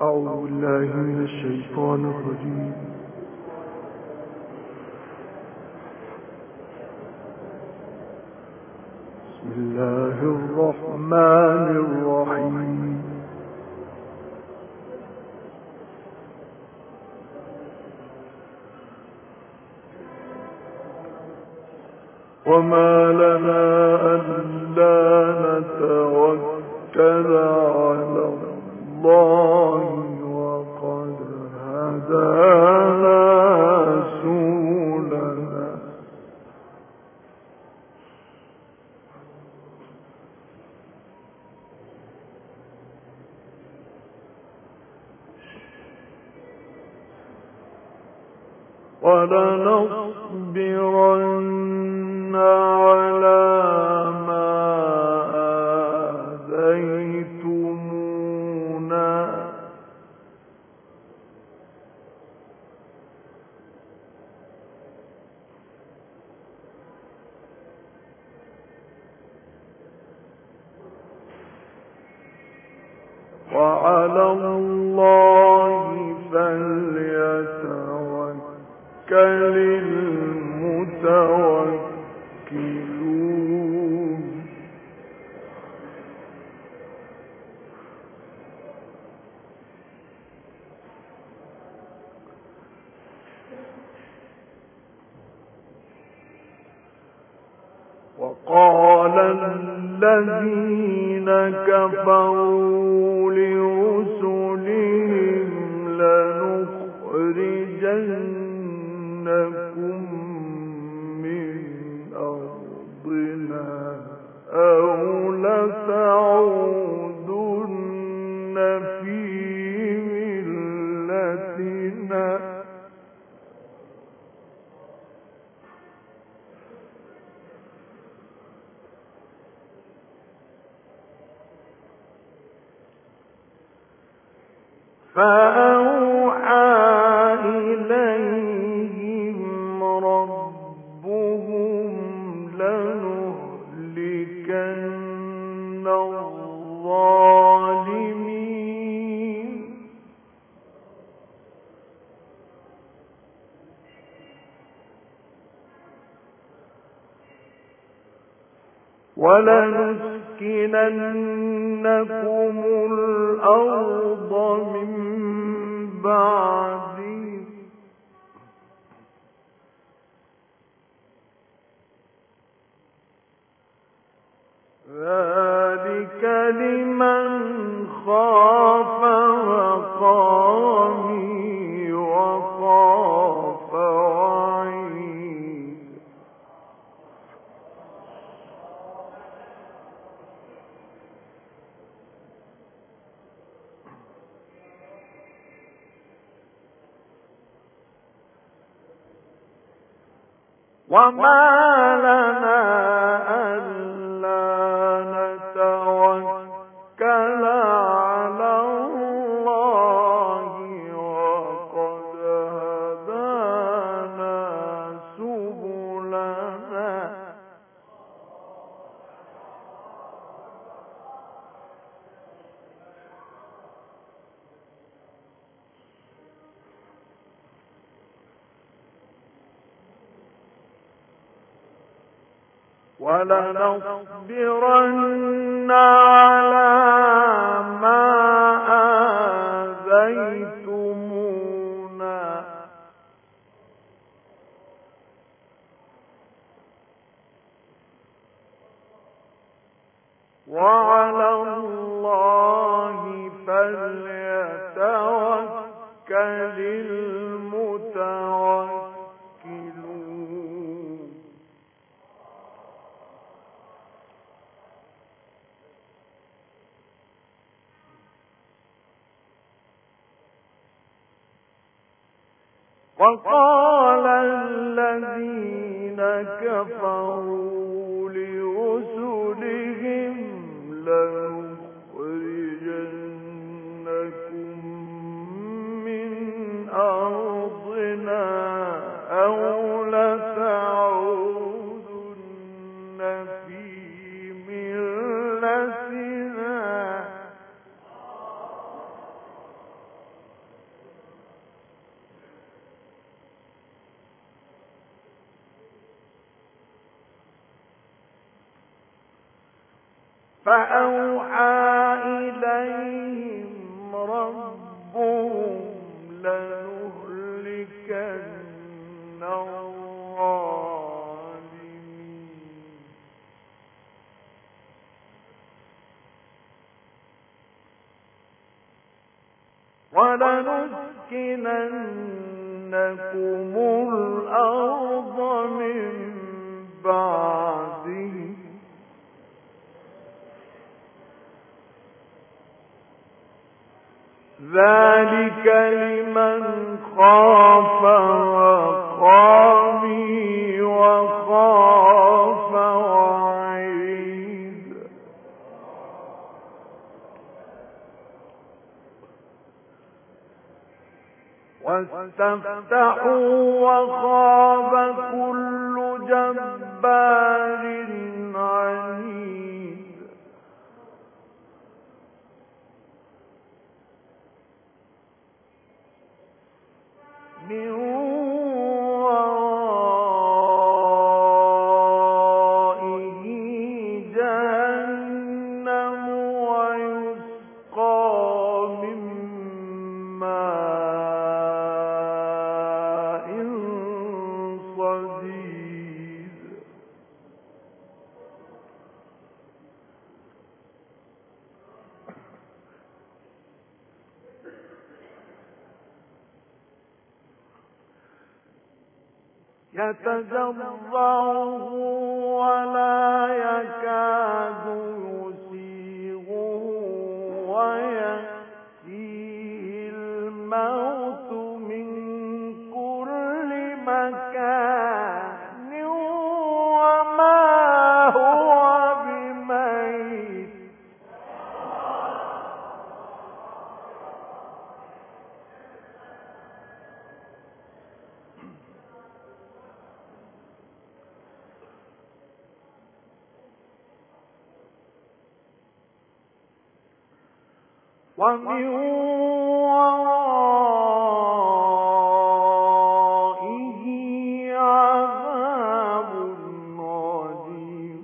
أعوذ بالله من الشيطان الرجيم. بسم الله الرحمن الرحيم. وما لنا ألا نتوكل على الله وقد هدانا سبلنا ولنصبرن على ما آذيتمونا وعلى الله فليتوكل المتوكلون. وقال الذين كفروا لرسلهم لنخرجنكم من أرضنا أو لتعودن في ملتنا فأوحى إليهم ربهم لنهلكن الظالمين ولنسكننكم الأرض من بعدهم ذلك لمن خاف مقامي وخاف وعيد. وما لنا ألا نتوكل على الله وقد هدانا سبلنا ولنصبرن على ما آذيتمونا وعلى الله فليتوكل المتوكلون. وقال الذين كفروا لرسلهم لنخرجنكم من أرضنا أو لتعودن في ملتنا فأوحى إليهم ربهم لنهلكن الظالمين ولنسكننكم الأرض من بعدهم ذلك لمن خاف مقامي وخاف وعيد واستفتحوا وخاب كل جبار عنيد من ورائه جهنم ويسقى من ماء صديد يتجرعه ولا يكاد يسيغه ويأتيه الموت من كل مكان وما هو بميت ومن ورائه عذاب غليظ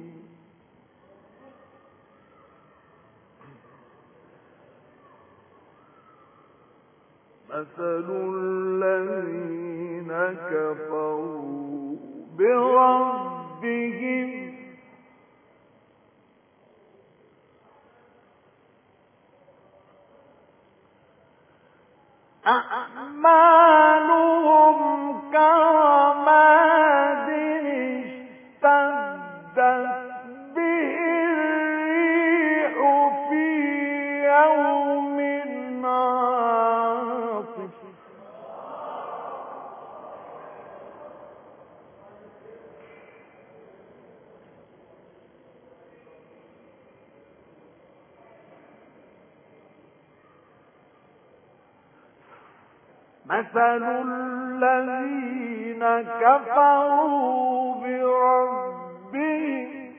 مثل الذين كفروا بربهم أعمالهم كرماد اشتدت به الريح في يوم عاصف مثل الذين كفروا بربهم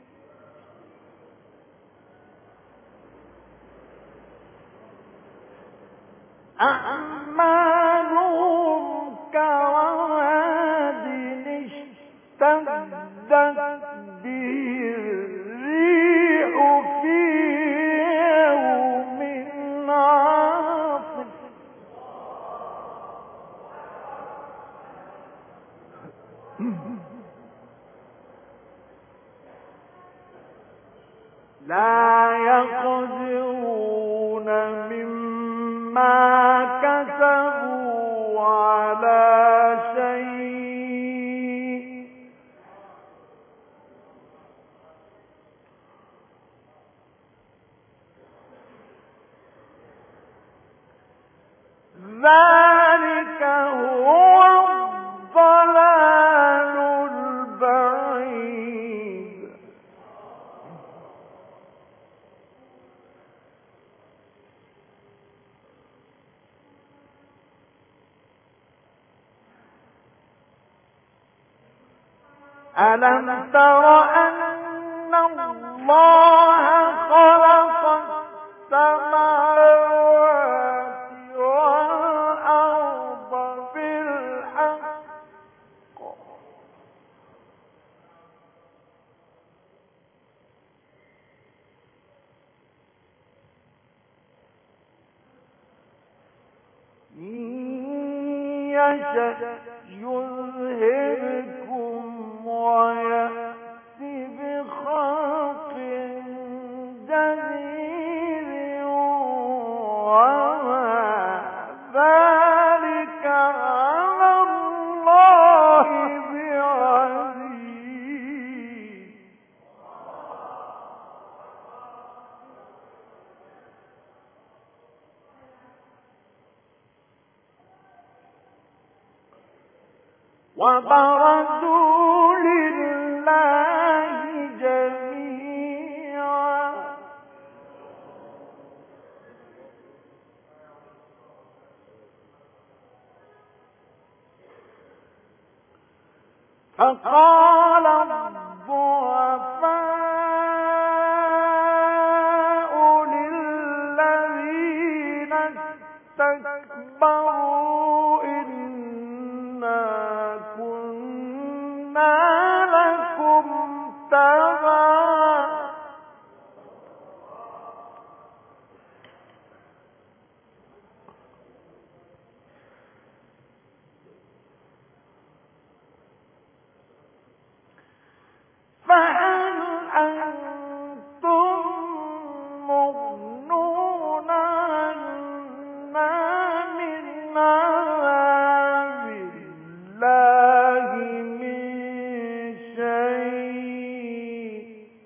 أعمالهم كرماد اشتدت به الريح في يوم عاصف لا يقدرون مما كسبوا على شيء ذلك هو الضلال البعيد ألم تر أن الله خلق السماوات والأرض بالحق يشأ يذهبكم ويأت بخلق جديد وما ذلك على الله بعزيز. وبرزوا لله جميعا فقال الضعفاء للذين استكبروا إنا كنا لكم تبعا فهل أنتم مغنون عنا من عذاب الله من شيء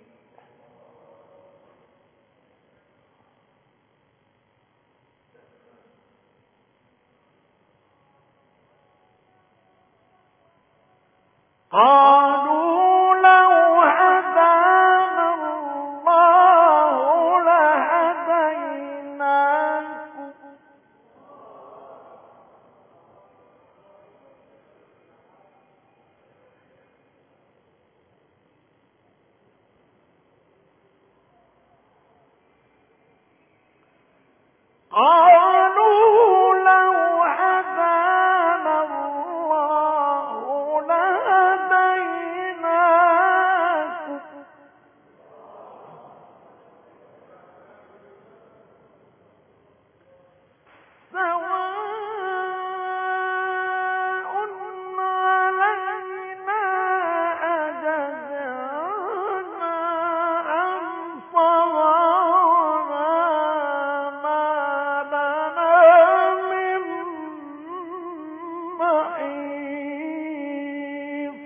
قالوا لو هدانا الله لهديناكم قالوا لو هدانا الله لهديناكم سواء علينا أجزعنا أم صبرنا ما لنا من محيص.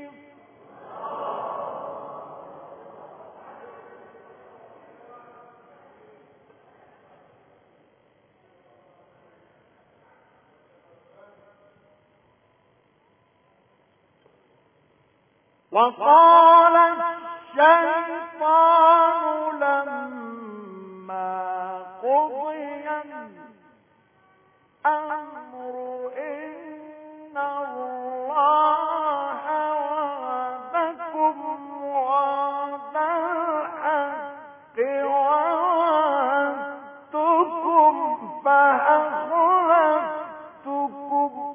وقال الشيطان لما قضي الأمر إن الله وعدكم وعد الحق ووعدتكم فأخلفتكم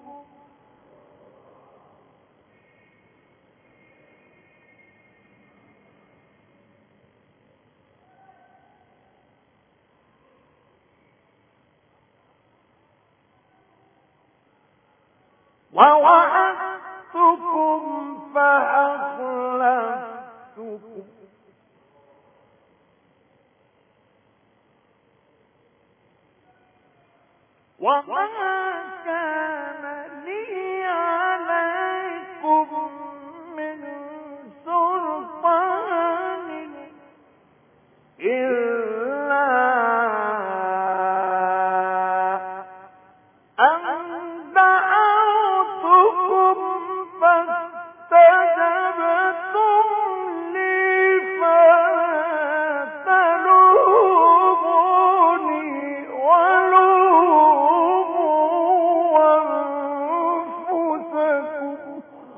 فأخلفتكم وما كان لي عليكم من سلطان إلا أن دعوتكم فاستجبتم لي فلا تلوموني ولوموا أنفسكم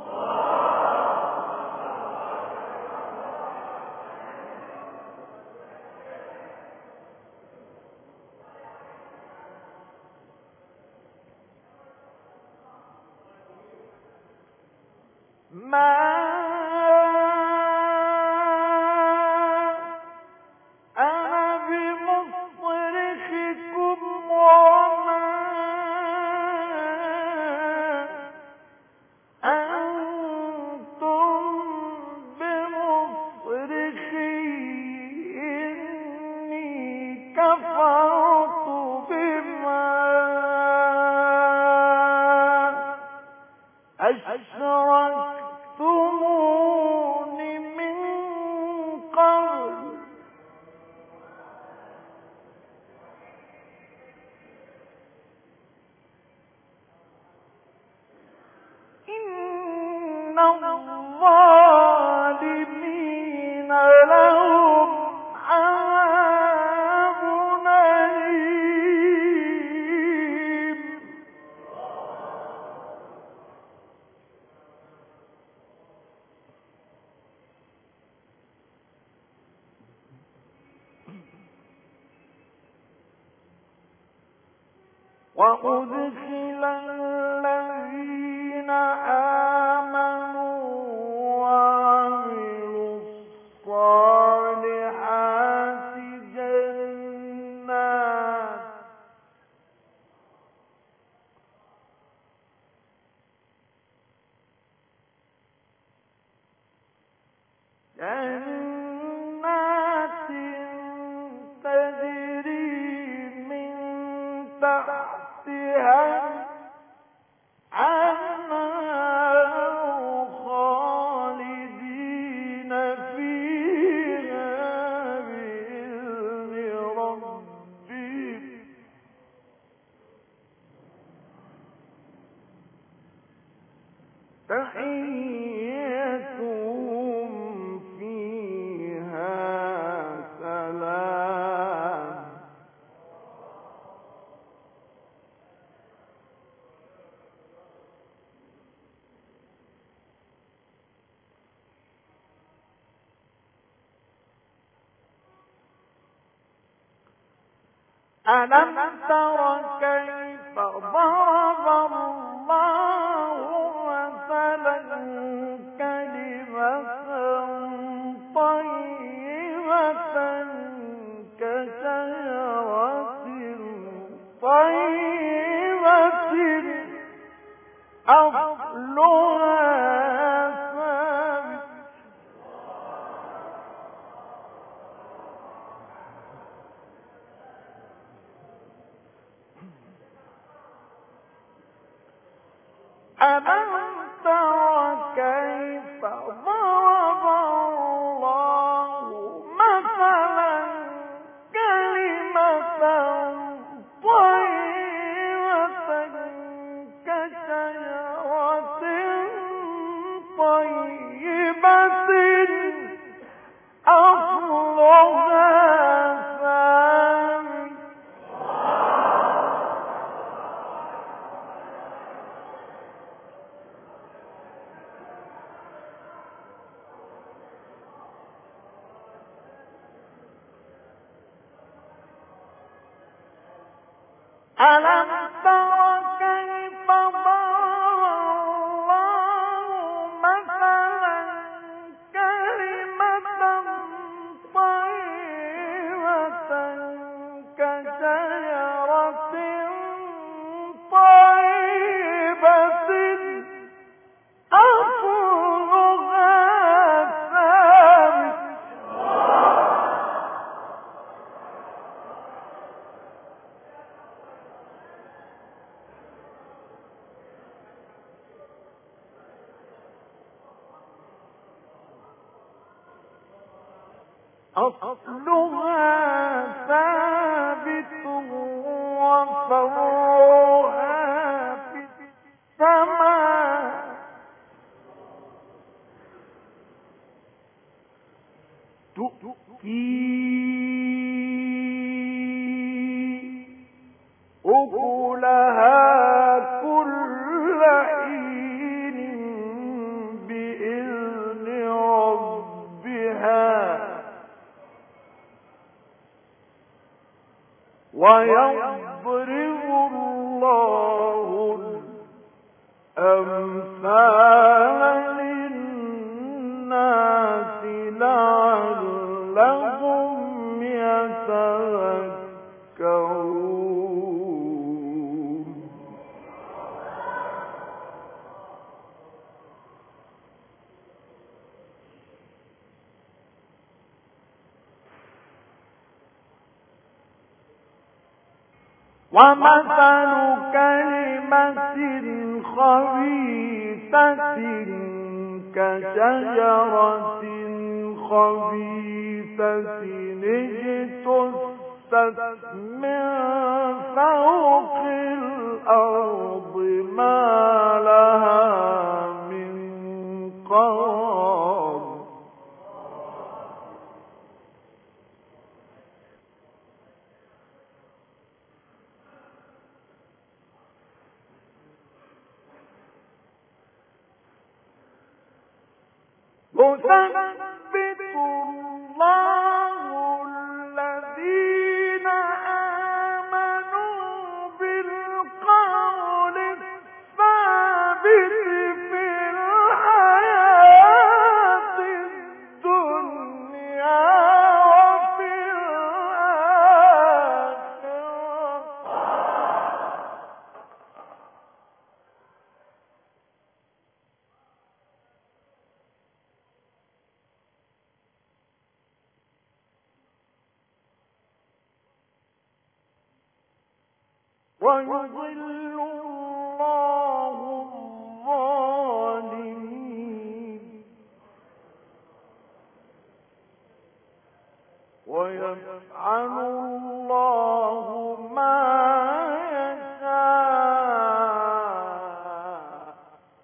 ما أنا بمصرخكم وما وأدخل الذين آمنوا وعملوا الصالحات جنات تجري من تحتها الأنهار خالدين فيها بإذن ربهم تحيتهم فيها سلام ألم تر كيف ضرب الله مثلا كلمة طيبة كشجرة طيبة أصلها ثابت ألم تر كيف ضرب الله مثلا كلمة طيبة كشجرة طيبة أصلها ثابت ألم تر كيف ضرب الله مثلا كلمة طيبة كشجرة طيبة أصلها ثابت أصلها ثابت وفرعها في السماء تؤتي أكلها كل حين بإذن ربها ويضرب الله الأمثال للناس لعلهم يتذكرون ومثل كلمة خبيثة كشجرة خبيثة اجتثت من فوق الأرض ما لها من قرار يثبت الله الذين آمنوا بالقول ويضل الله الظالمين ويفعل الله ما يشاء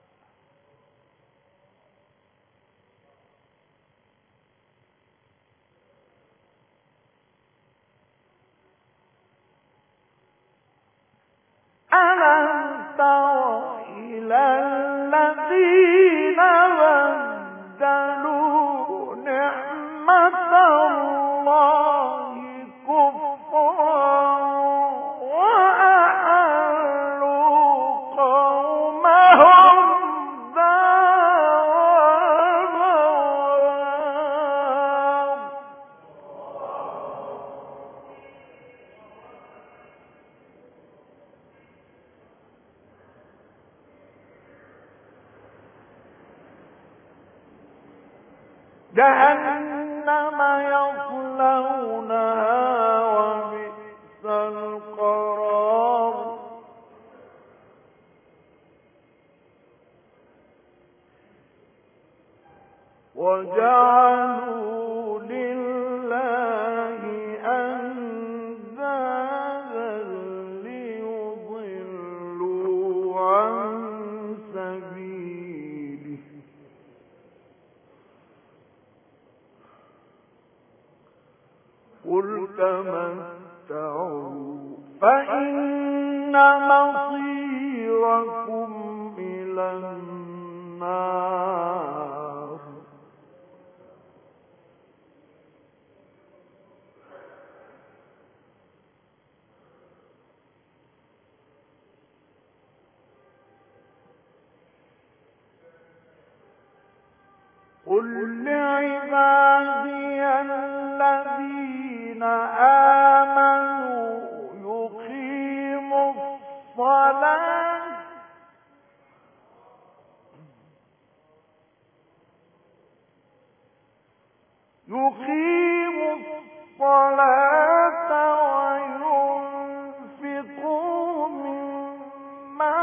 ألم تر إلى الذين بدلوا نعمة الله كفرا وأحلوا قومهم دار البوار جهنم يصلونها وبئس القرار وجعلوا لله أندادا ليضلوا عن سبيله قل تمتعوا فإن مصيركم إلى النار قل لعبادي الذين آمنوا يقيموا الصلاة وينفقوا مما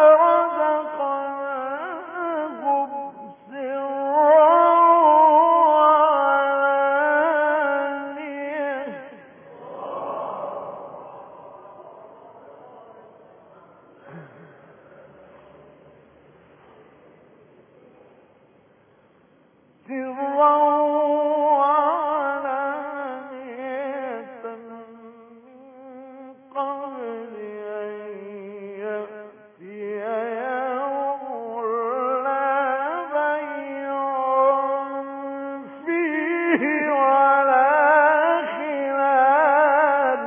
رزقناهم سرا وعلانية من قبل أن يأتي يوم لا بيع فيه ولا خلال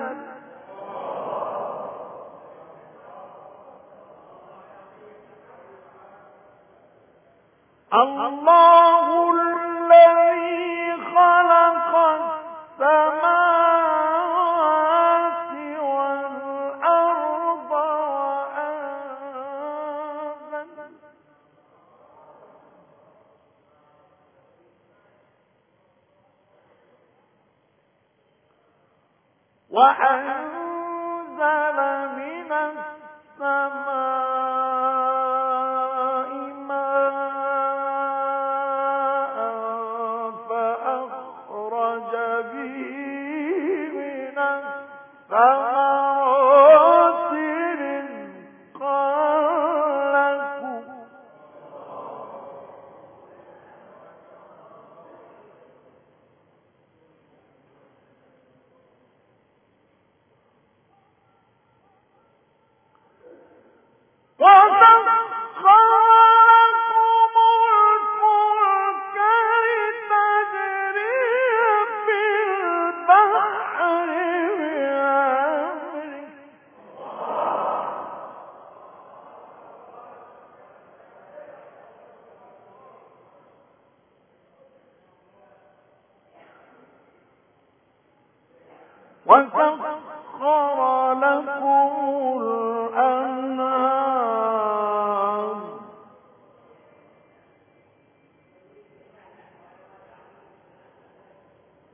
الله الذي خلق السماوات والأرض وأنزل من السماء ماء فأخرج به من الثمرات رزقا لكم وسخر لكم الأنهار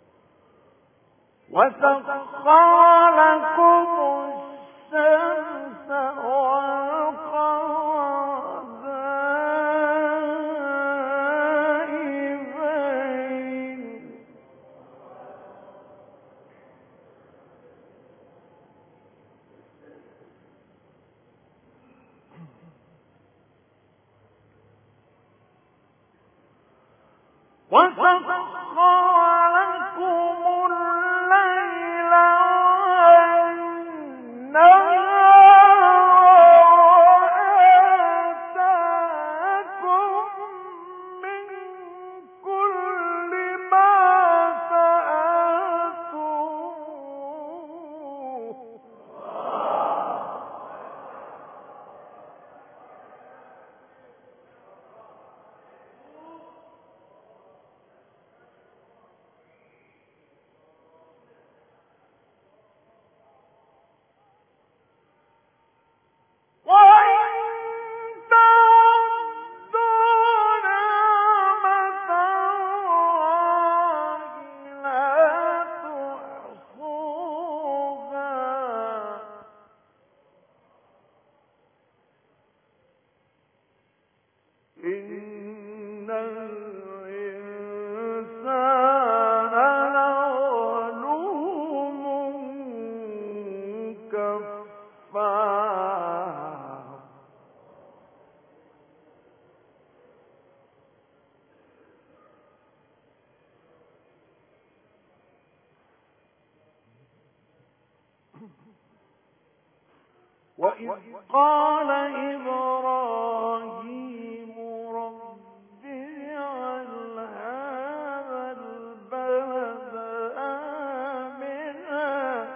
وسخر لكم الشمس وإذ قال إبراهيم رب اجعل هذا البلد آمنا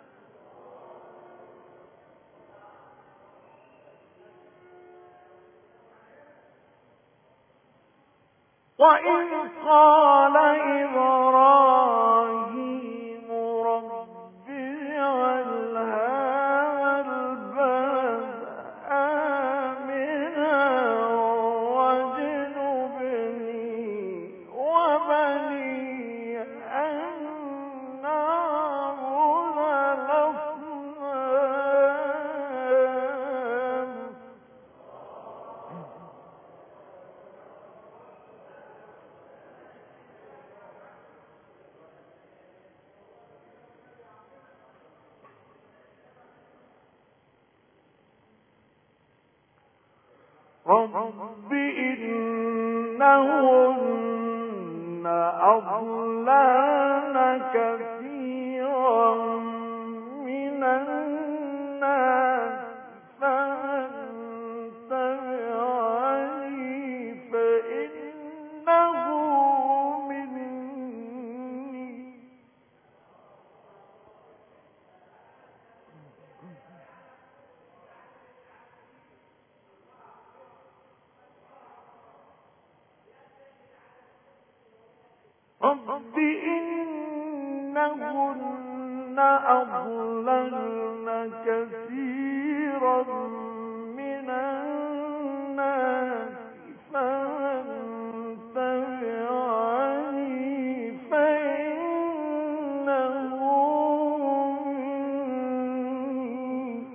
وإذ قال إبراهيم رب اجعل هذا البلد آمنا واجنبني وبني أن نعبد الأصنام رب إنهن أضللن كثيرا من الناس فمن تبعني فإنه مني رب إنهن أضللن كثيرا من الناس فمن تبعني فإنه مني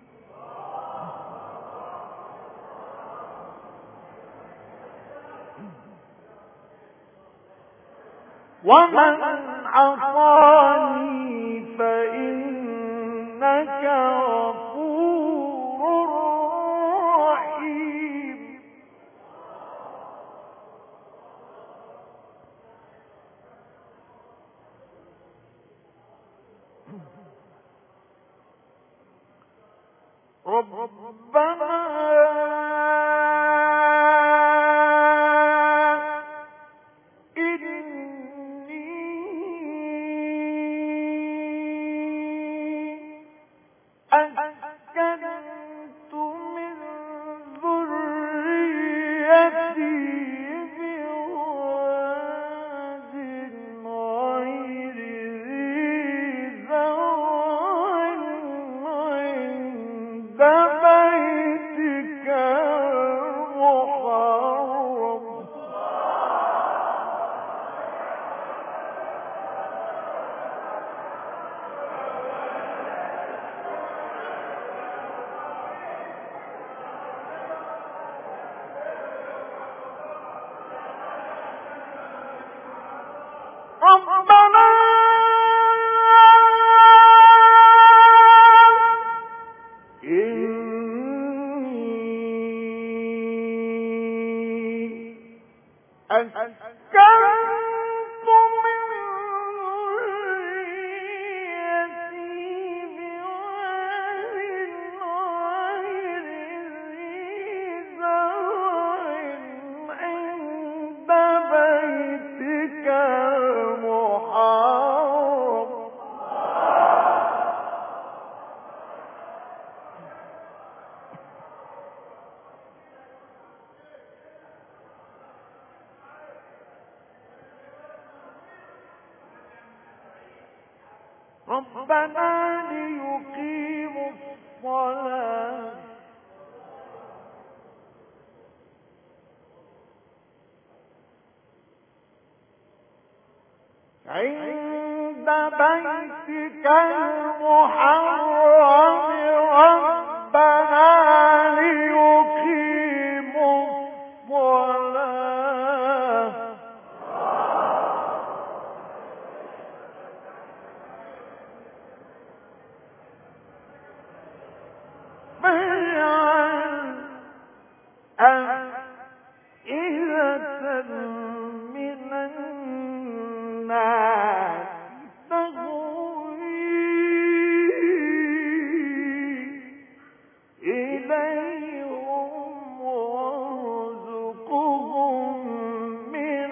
ومن عصاني فإنك غفور رحيم ربنا أسكنت من ذريتي بواد غير ذي زرع عند بيتك المحرم ربنا إني أسكنت ربنا ليقيموا الصلاة عند بيتك المحرم ربنا ليقيموا الصلاة فاجعل أفئدة من الناس تهوي إليهم وارزقهم من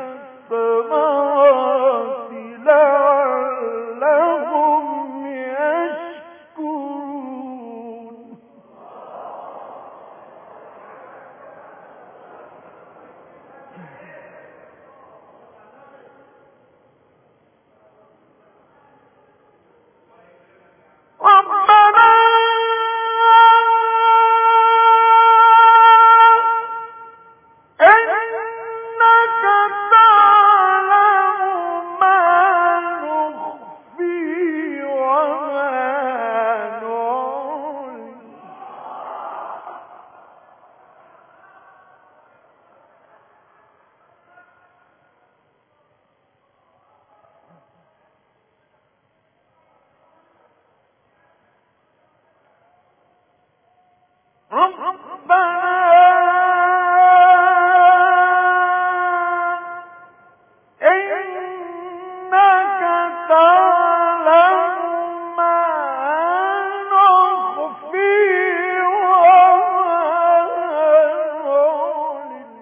الثمرات لعلهم يشكرون ربنا إنك تعلم ما نخفي وما نعلن إنك تعلم ما نخفي وما نعلن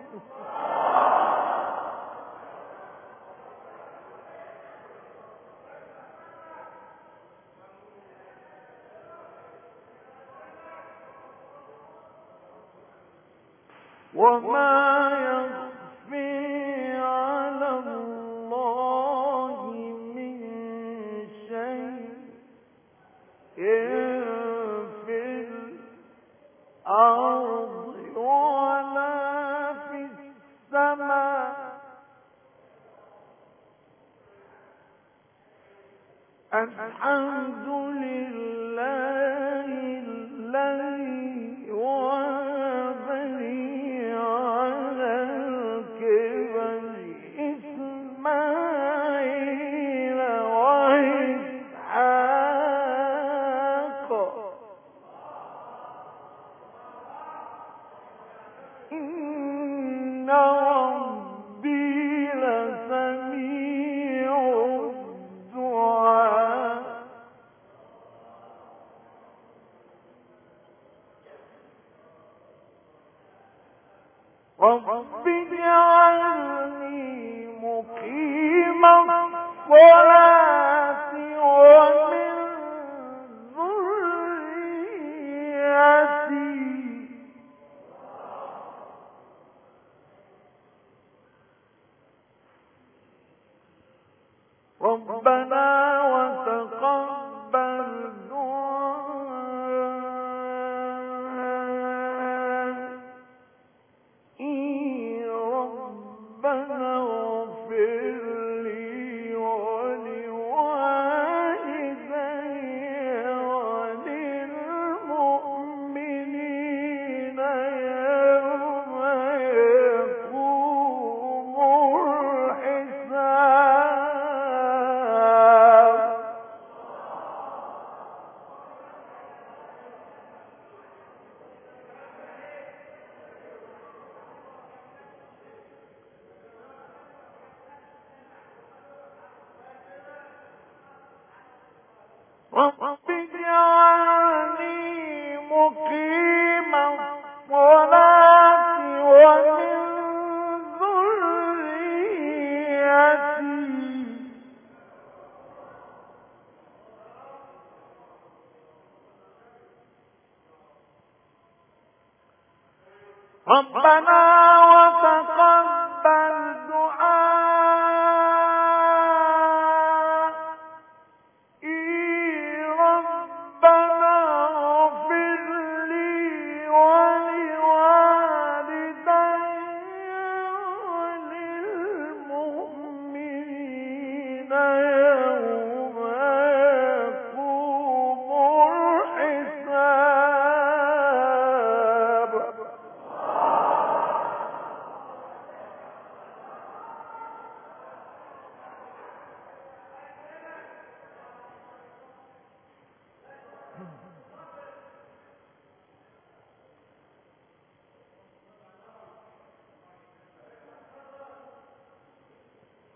وما يخفي على الله من شيء في الأرض ولا في السماء الحمد لله الذي وهب لي على الكبر إسماعيل وإسحاق إن ربي لسميع الدعاء رب اجعلني مقيم الصلاة ومن ذريتي ربنا وتقبل دعائي ربنا اغفر لي ولوالدي وللمؤمنين يوم يقوم الحساب رب اجعلني مقيم الصلاة ومن ذريتي ربنا وتقبل دعائي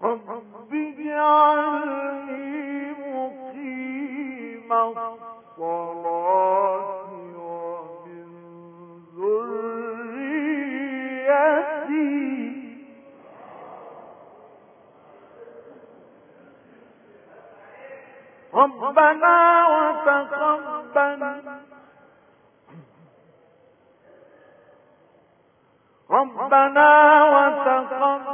رب اجعلني مقيم الصلاة ومن ذريتي ربنا وتقبل